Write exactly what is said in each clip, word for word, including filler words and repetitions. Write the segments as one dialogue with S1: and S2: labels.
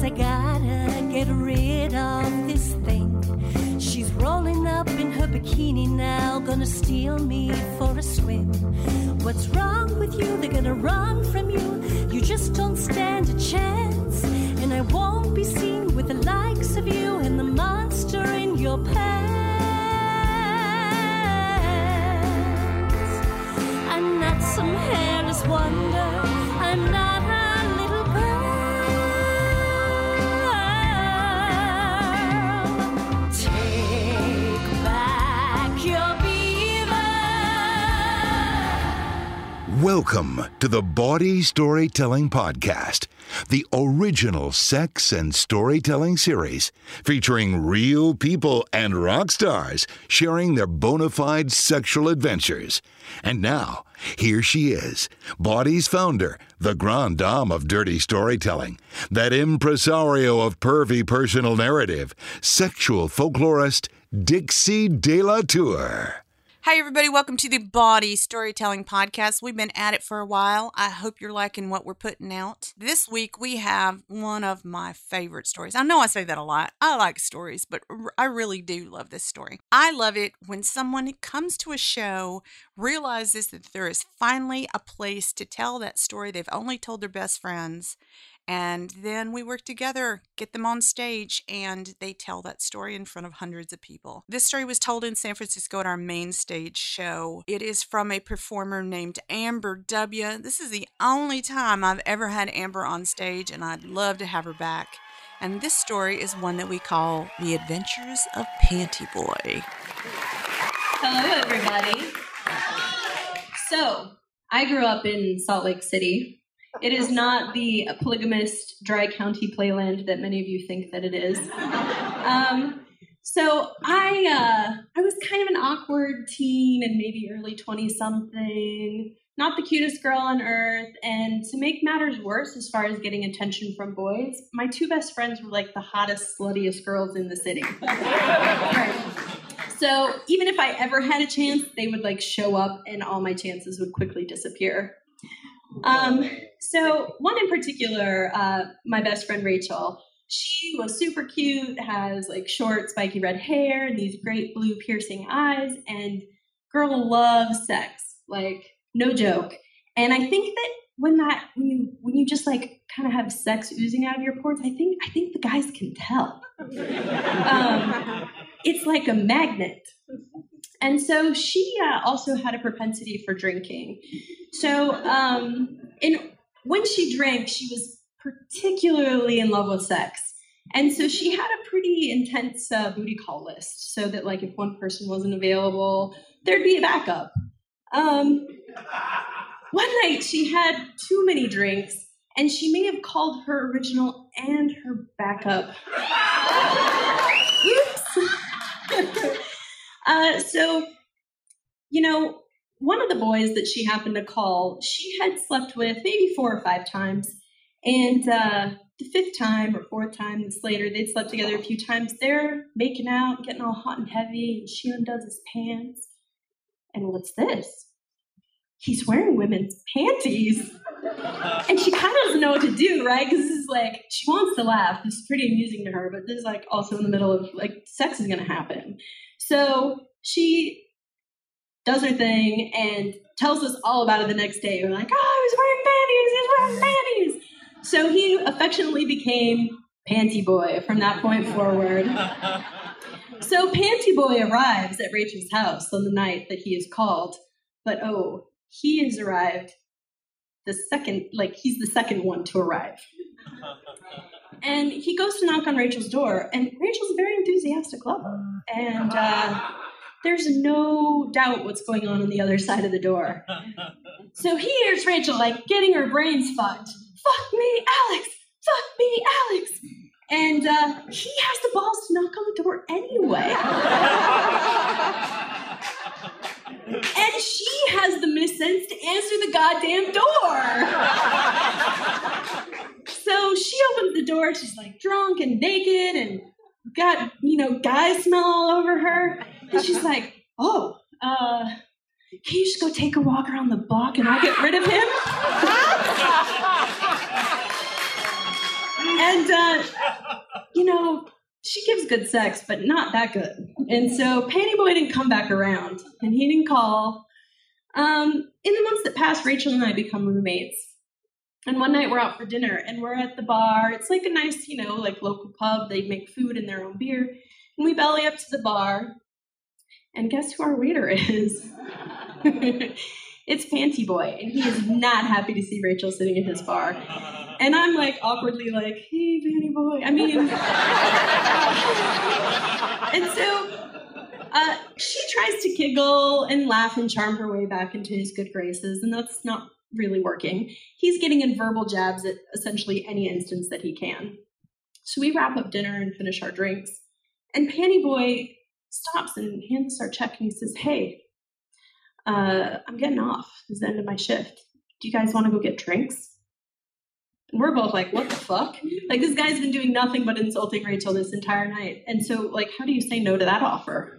S1: I gotta get rid of this thing. She's rolling up in her bikini now, gonna steal me for a swim. What's wrong with you? They're gonna run from you. You just don't stand a chance. And I won't be seen with the likes of you and the monster in your pants. I'm not some hairless wonder. I'm not a little girl. Take back your beaver.
S2: Welcome to the Bawdy Storytelling Podcast, the original sex and storytelling series featuring real people and rock stars sharing their bona fide sexual adventures. And now, here she is, Bawdy's founder, the grande dame of dirty storytelling, that impresario of pervy personal narrative, sexual folklorist, Dixie De La Tour.
S3: Hi, everybody. Welcome to the Bawdy Storytelling Podcast. We've been at it for a while. I hope you're liking what we're putting out. This week, we have one of my favorite stories. I know I say that a lot. I like stories, but I really do love this story. I love it when someone comes to a show, realizes that there is finally a place to tell that story they've only told their best friends, and then we work together, get them on stage, and they tell that story in front of hundreds of people. This story was told in San Francisco at our main stage show. It is from a performer named Amber W. This is the only time I've ever had Amber on stage, and I'd love to have her back. And this story is one that we call The Adventures of Panty Boy.
S4: Hello, everybody. So, I grew up in Salt Lake City. It is not the polygamist dry county playland that many of you think that it is. Um, so I uh, I was kind of an awkward teen and maybe early twenty-something, not the cutest girl on earth. And to make matters worse, as far as getting attention from boys, my two best friends were like the hottest, sluttiest girls in the city. Right. So even if I ever had a chance, they would like show up and all my chances would quickly disappear. Um, so one in particular, uh, my best friend Rachel, she was super cute, has like short, spiky red hair and these great blue piercing eyes, and girl loves sex, like no joke. And I think that when that, when you, when you just like kind of have sex oozing out of your pores, I think, I think the guys can tell. Um, it's like a magnet. And so she uh, also had a propensity for drinking. So um, in, when she drank, she was particularly in love with sex. And so she had a pretty intense uh, booty call list so that like if one person wasn't available, there'd be a backup. Um, one night she had too many drinks and she may have called her original and her backup. Oops. Uh, so, you know, one of the boys that she happened to call, she had slept with maybe four or five times. And uh, the fifth time or fourth time this later, they'd slept together a few times. They're making out, getting all hot and heavy, and she undoes his pants. And what's this? He's wearing women's panties. And she kind of doesn't know what to do, right? Because this is like, she wants to laugh. This is pretty amusing to her, but this is like also in the middle of like, sex is going to happen. So she does her thing and tells us all about it the next day. We're like, oh, he's wearing panties, he's wearing panties. So he affectionately became Panty Boy from that point forward. So Panty Boy arrives at Rachel's house on the night that he is called. But oh, he has arrived the second, like he's the second one to arrive. And he goes to knock on Rachel's door, and Rachel's a very enthusiastic lover. And uh, there's no doubt what's going on on the other side of the door. So he hears Rachel, like, getting her brains fucked. Fuck me, Alex! Fuck me, Alex! And uh, he has the balls to knock on the door anyway. And she has the missense to answer the goddamn door. So she opens the door, she's like drunk and naked and got, you know, guy smell all over her. And she's like, oh, uh, can you just go take a walk around the block and I'll get rid of him? And uh, but, you know, she gives good sex, but not that good. And so Panty Boy didn't come back around, and he didn't call. Um, in the months that passed, Rachel and I become roommates. And one night we're out for dinner, and we're at the bar. It's like a nice, you know, like local pub. They make food and their own beer. And we belly up to the bar. And guess who our waiter is? It's Panty Boy, and he is not happy to see Rachel sitting at his bar. And I'm like awkwardly like, hey, Panty Boy. I mean, and so uh, she tries to giggle and laugh and charm her way back into his good graces, and that's not really working. He's getting in verbal jabs at essentially any instance that he can. So we wrap up dinner and finish our drinks, and Panty Boy stops and hands us our check, and he says, hey, uh, I'm getting off. This is the end of my shift. Do you guys want to go get drinks? And we're both like, what the fuck? Like, this guy's been doing nothing but insulting Rachel this entire night. And so, like, how do you say no to that offer?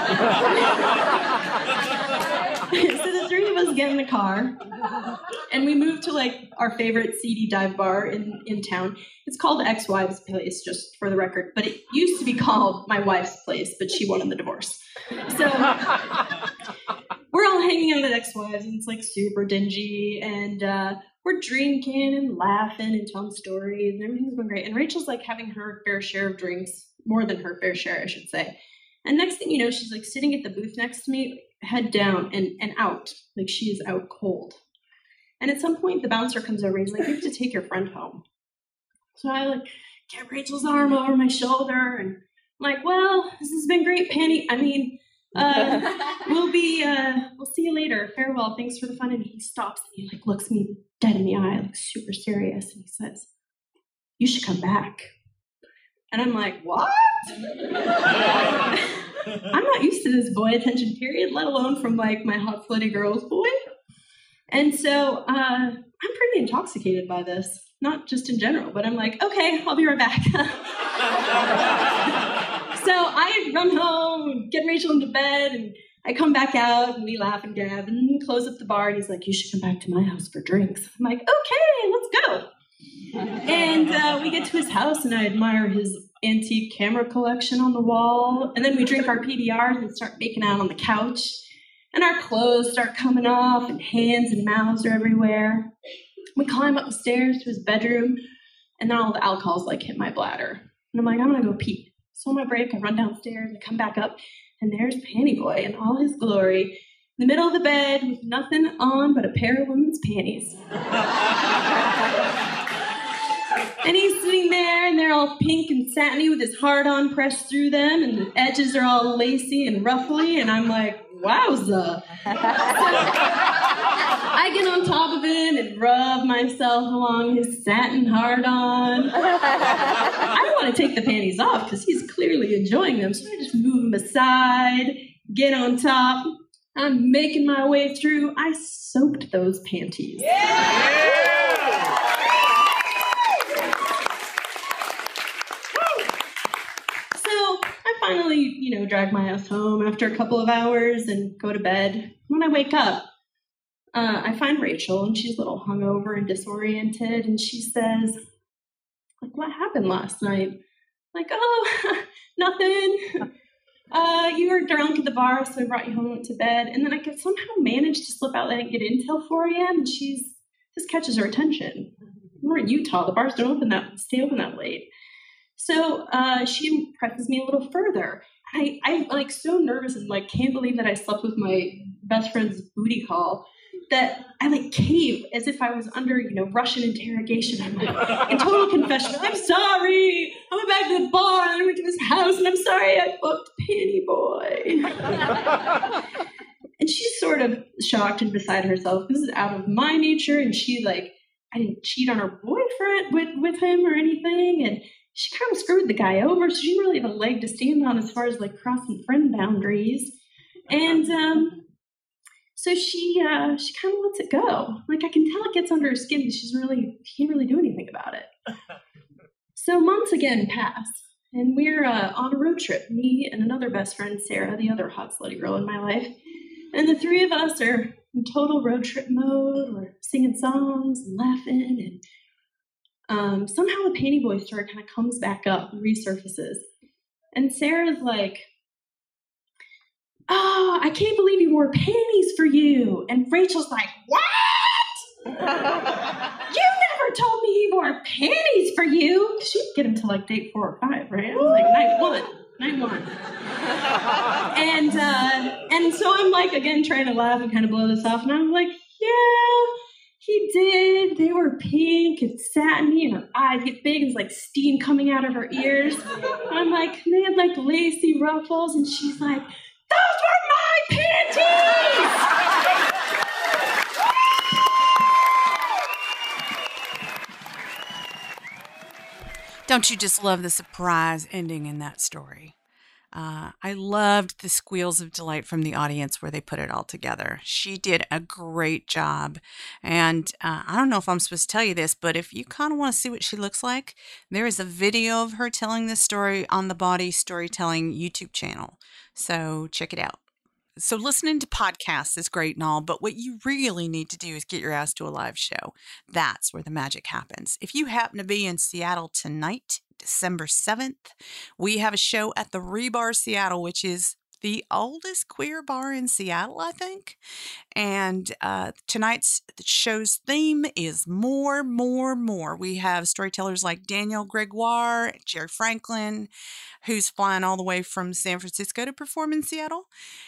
S4: So the three of us get in the car, and we move to, like, our favorite seedy dive bar in, in town. It's called Ex-Wives Place, just for the record. But it used to be called My Wife's Place, but she won in the divorce. So we're all hanging out at Ex-Wives, and it's, like, super dingy, and uh, we're drinking and laughing and telling stories, and everything's been great. And Rachel's, like, having her fair share of drinks, more than her fair share, I should say. And next thing you know, she's, like, sitting at the booth next to me, head down and, and out. Like, she is out cold. And at some point, the bouncer comes over, and he's like, you have to take your friend home. So I, like, get Rachel's arm over my shoulder, and I'm like, well, this has been great, Panty. I mean... Uh, we'll be, uh, we'll see you later. Farewell. Thanks for the fun. And he stops and he like looks me dead in the eye, like super serious. And he says, you should come back. And I'm like, what? I'm not used to this boy attention period, let alone from like my hot slutty girls boy. And so, uh, I'm pretty intoxicated by this, not just in general, but I'm like, okay, I'll be right back. So I run home, get Rachel into bed, and I come back out, and we laugh and gab, and we close up the bar, and he's like, you should come back to my house for drinks. I'm like, okay, let's go. And uh, we get to his house, and I admire his antique camera collection on the wall, and then we drink our P B Rs and start making out on the couch, and our clothes start coming off, and hands and mouths are everywhere. We climb up the stairs to his bedroom, and then all the alcohol's like hit my bladder. And I'm like, I'm gonna go pee. So on my break, I run downstairs, I come back up, and there's Panty Boy in all his glory, in the middle of the bed with nothing on but a pair of women's panties. And he's sitting there, and they're all pink and satiny with his heart-on pressed through them, and the edges are all lacy and ruffly, and I'm like, wowza. I get on top of him and rub myself along his satin hard-on. I don't want to take the panties off because he's clearly enjoying them, so I just move him aside, get on top. I'm making my way through. I soaked those panties. Yeah! So I finally, you know, drag my ass home after a couple of hours and go to bed. When I wake up, Uh, I find Rachel, and she's a little hungover and disoriented, and she says, like, what happened last night? Like, oh, nothing. Uh, you were drunk at the bar, so I brought you home and went to bed. And then I could somehow manage to slip out that I didn't get in till four a.m., and she's, this catches her attention. We're in Utah. The bars don't open that, stay open that late. So uh, she presses me a little further. I, I'm, like, so nervous and, like, can't believe that I slept with my best friend's booty call that I like cave as if I was under, you know, Russian interrogation. I'm like, in total confession, I'm sorry. I went back to the bar and I went to his house and I'm sorry I fucked Panty Boy. And she's sort of shocked and beside herself. This is out of my nature, and she like, I didn't cheat on her boyfriend with, with him or anything, and she kind of screwed the guy over, so she didn't really have a leg to stand on as far as like crossing friend boundaries. And um So she uh, she kind of lets it go. Like, I can tell it gets under her skin, but she's really, she can't really do anything about it. So months again pass, and we're uh, on a road trip, me and another best friend, Sarah, the other hot slutty girl in my life. And the three of us are in total road trip mode. We're singing songs and laughing. And um, somehow the Panty Boy story kind of comes back up and resurfaces. And Sarah's like, oh, I can't believe he wore panties for you. And Rachel's like, what? You never told me he wore panties for you. She'd get him to like date four or five, right? I was like, night one, night one. and, uh, and so I'm like, again, trying to laugh and kind of blow this off. And I'm like, yeah, he did. They were pink and satiny, and her eyes get big, and there's like steam coming out of her ears. And I'm like, they had like lacy ruffles, and she's like, those were my panties!
S3: Don't you just love the surprise ending in that story? Uh, I loved the squeals of delight from the audience where they put it all together. She did a great job. And uh, I don't know if I'm supposed to tell you this, but if you kind of want to see what she looks like, there is a video of her telling this story on the Body Storytelling YouTube channel. So check it out. So listening to podcasts is great and all, but what you really need to do is get your ass to a live show. That's where the magic happens. If you happen to be in Seattle tonight, December seventh, we have a show at the Rebar Seattle, which is the oldest queer bar in Seattle, I think. And uh, tonight's show's theme is more, more, more. We have storytellers like Danielle Gregoire, Jerry Franklin, who's flying all the way from San Francisco to perform in Seattle,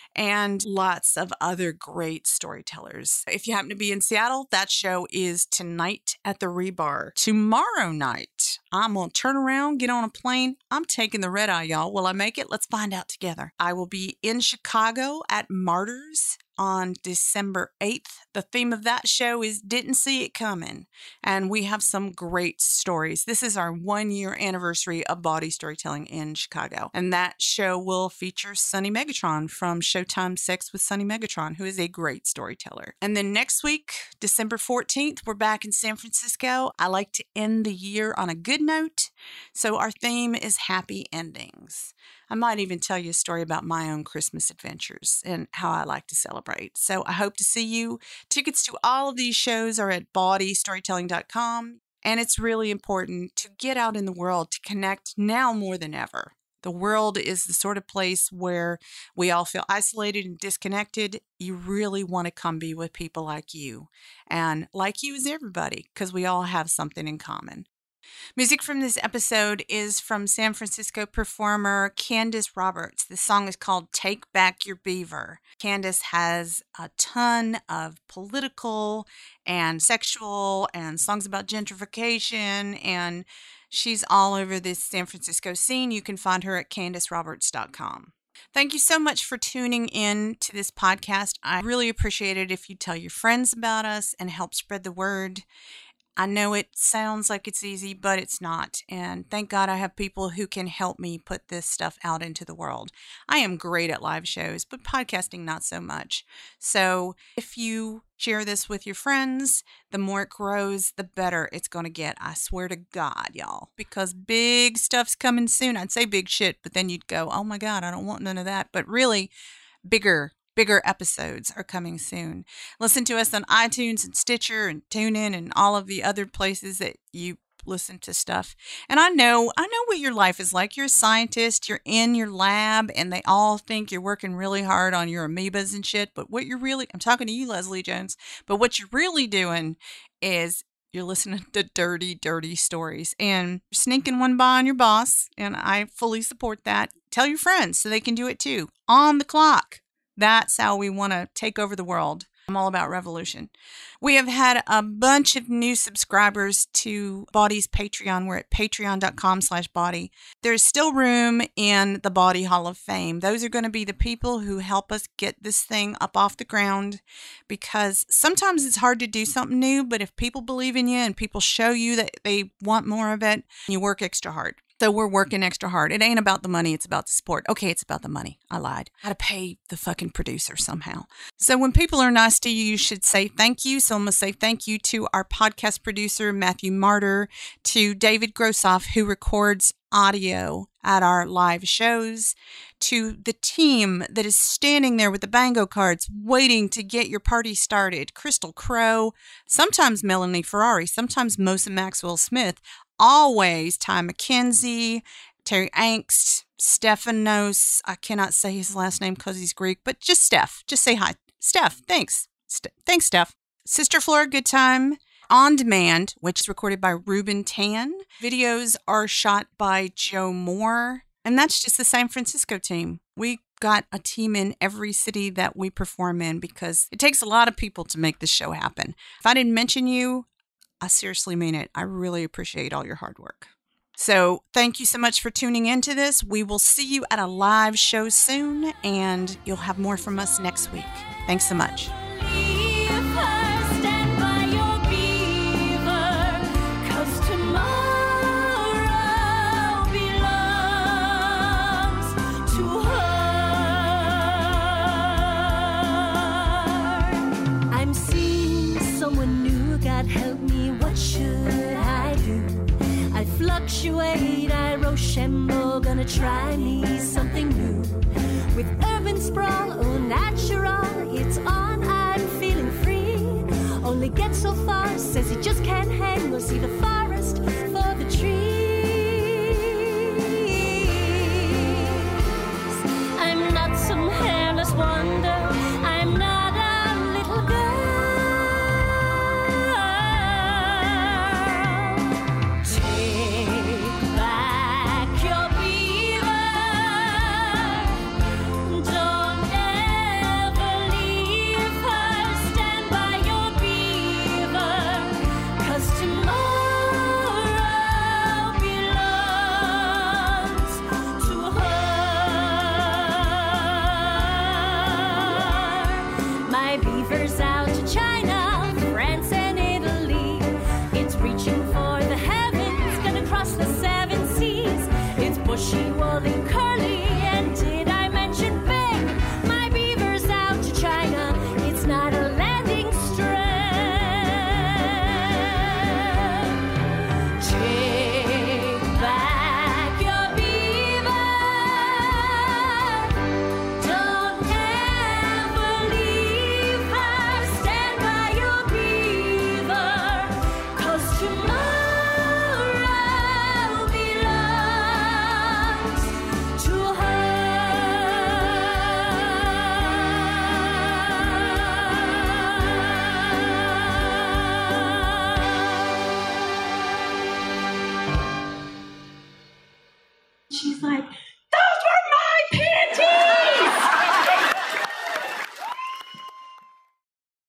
S3: and lots of other great storytellers. If you happen to be in Seattle, that show is tonight at the Rebar. Tomorrow night, I'm going to turn around, get on a plane. I'm taking the red eye, y'all. Will I make it? Let's find out together. I will be in Chicago at Martyrs on December eighth. The theme of that show is Didn't See It Coming. And we have some great stories. This is our one year anniversary of Body Storytelling in Chicago. And that show will feature Sunny Megatron from Showtime Sex with Sunny Megatron, who is a great storyteller. And then next week, December fourteenth, we're back in San Francisco. I like to end the year on a good note. So our theme is happy endings. I might even tell you a story about my own Christmas adventures and how I like to celebrate. So I hope to see you. Tickets to all of these shows are at body storytelling dot com. And it's really important to get out in the world to connect now more than ever. The world is the sort of place where we all feel isolated and disconnected. You really want to come be with people like you. And like you is everybody, because we all have something in common. Music from this episode is from San Francisco performer Candace Roberts. The song is called Take Back Your Beaver. Candace has a ton of political and sexual and songs about gentrification, and she's all over this San Francisco scene. You can find her at candace roberts dot com. Thank you so much for tuning in to this podcast. I really appreciate it if you tell your friends about us and help spread the word. I know it sounds like it's easy, but it's not. And thank God I have people who can help me put this stuff out into the world. I am great at live shows, but podcasting not so much. So if you share this with your friends, the more it grows, the better it's going to get. I swear to God, y'all, because big stuff's coming soon. I'd say big shit, but then you'd go, oh my God, I don't want none of that. But really, bigger Bigger episodes are coming soon. Listen to us on iTunes and Stitcher and TuneIn and all of the other places that you listen to stuff. And I know, I know what your life is like. You're a scientist, you're in your lab, and they all think you're working really hard on your amoebas and shit. But what you're really, I'm talking to you, Leslie Jones, but what you're really doing is you're listening to dirty, dirty stories and you're sneaking one by on your boss. And I fully support that. Tell your friends so they can do it too. On the clock. That's how we want to take over the world. I'm all about revolution. We have had a bunch of new subscribers to Body's Patreon. We're at patreon dot com slash body. There's still room in the Body Hall of Fame. Those are going to be the people who help us get this thing up off the ground, because sometimes it's hard to do something new, but if people believe in you and people show you that they want more of it, you work extra hard. So we're working extra hard. It ain't about the money. It's about the support. Okay, it's about the money. I lied. I got to pay the fucking producer somehow. So when people are nice to you, you should say thank you. So I'm going to say thank you to our podcast producer, Matthew Martyr, to David Grossoff, who records audio at our live shows, to the team that is standing there with the bango cards waiting to get your party started. Crystal Crow, sometimes Melanie Ferrari, sometimes Mosa Maxwell Smith, always Ty McKenzie, Terry Angst, Stephanos. I cannot say his last name because he's Greek, but just Steph. Just say hi. Steph, thanks. St- thanks, Steph. Sister Flora Good Time. On Demand, which is recorded by Ruben Tan. Videos are shot by Joe Moore. And that's just the San Francisco team. We got a team in every city that we perform in because it takes a lot of people to make this show happen. If I didn't mention you, I seriously mean it. I really appreciate all your hard work. So thank you so much for tuning into this. We will see you at a live show soon, and you'll have more from us next week. Thanks so much.
S1: God help me, what should I do? I fluctuate, I Rochambeau, gonna try me something new. With urban sprawl, oh natural, it's on, I'm feeling free. Only get so far, says he just can't hang, we'll see the forest for the trees. I'm not some hairless wonder, I'm not a little girl. Bushy, woolly, curly, and did I mention big? My beaver's out to China, it's not a landing strip. Take back your beaver, don't ever leave her, stand by your beaver, 'cause tomorrow she's like,